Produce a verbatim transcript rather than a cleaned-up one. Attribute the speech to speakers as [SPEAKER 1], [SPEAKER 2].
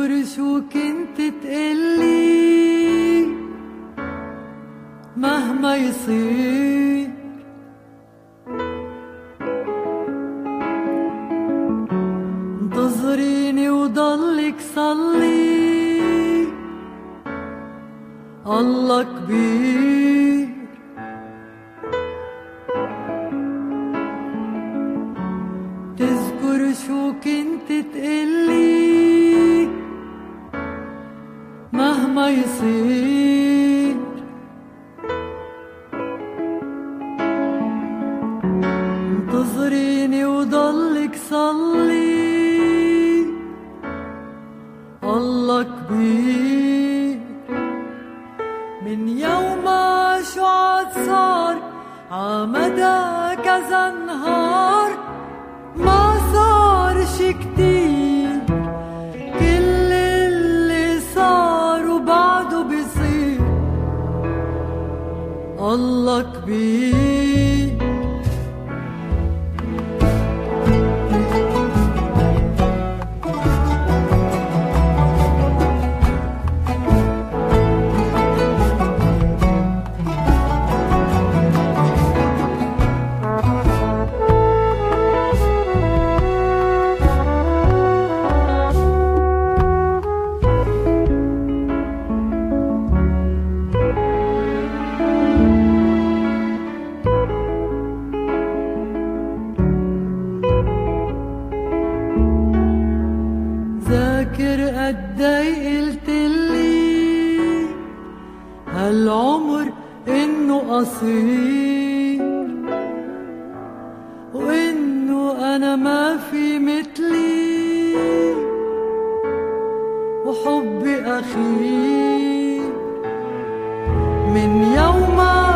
[SPEAKER 1] تذكر شو كنت تقلي مهما يصير، انتظريني وضلك صلي، الله كبير. تذكر شو كنت تقلي مهما يصير، انتظريني وضلك صلي، الله كبير. من يوم شو عاد صار عمدى كذا نهار، ما صار شي كتير، كل اللي صار وبعده بيصير، الله كبير. ذاكر قدي قلتلي هالعمر إنه قصير، وإنه أنا ما في مثلي، وحبي أخير. من يوم